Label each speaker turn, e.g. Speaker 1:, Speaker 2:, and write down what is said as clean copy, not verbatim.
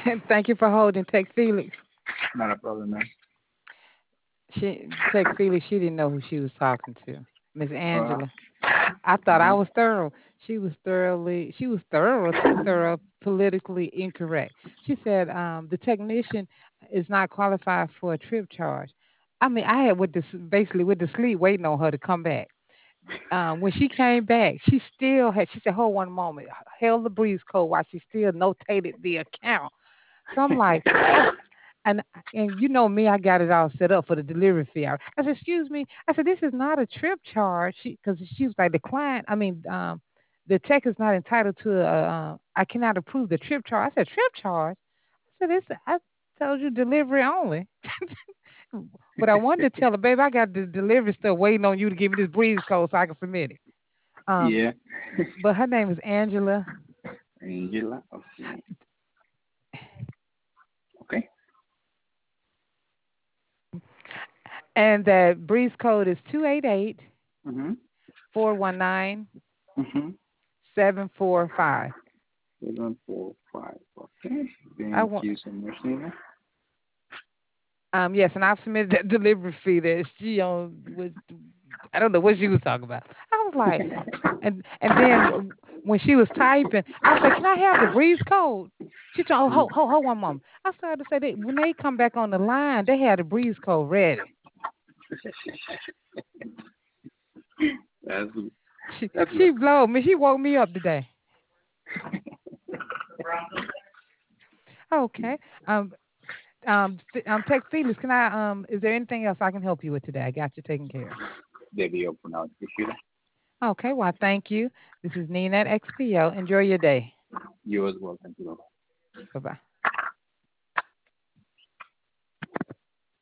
Speaker 1: Thank you for holding, Tech Felix.
Speaker 2: Not a problem, man.
Speaker 1: Tech Felix, she didn't know who she was talking to. Miss
Speaker 2: Uh,
Speaker 1: Angela. I thought I
Speaker 2: mhm.
Speaker 1: was thorough. She was thorough, too thorough, politically incorrect. She said the technician is not qualified for a trip charge. I mean, I had with this basically with the sleep waiting on her to come back. When she came back, she still had. She said, "Hold one moment." Held the breeze code while she still notated the account. So I'm like, oh, and you know me, I got it all set up for the delivery fee. I said, "Excuse me." I said, "This is not a trip charge." Because she was like, "The client, I mean, the tech is not entitled to a. I cannot approve the trip charge." I said, "Trip charge?" I said, "This. I told you delivery only." But I wanted to tell her, "Baby, I got the delivery stuff waiting on you to give me this breeze code so I can submit it." Um,
Speaker 2: Yeah.
Speaker 1: but her name is Angela,
Speaker 2: Angela. Okay. Okay.
Speaker 1: and that breeze code is 288
Speaker 2: Mhm.
Speaker 1: 419
Speaker 2: Mhm.
Speaker 1: 745.
Speaker 2: 745. Okay.
Speaker 1: I
Speaker 2: Thank
Speaker 1: want
Speaker 2: you so much, Nina.
Speaker 1: yes, and I've submitted that delivery fee that she on was I don't know what she was talking about. I was like, and then when she was typing, I said, "Can I have the breeze code?" She told, "Oh, hold one moment." I started to say that when they come back on the line, they had the breeze code ready.
Speaker 2: that's that's good.
Speaker 1: She blowed me. She woke me up today. Okay. Um, Tech Felix, can I is there anything else I can help you with today? I got you taken care of.
Speaker 2: There we go for now. Appreciate it.
Speaker 1: Okay, well, thank you. This is Nina at XPO. Enjoy your day.
Speaker 2: You as well. Thank you.
Speaker 1: Bye bye.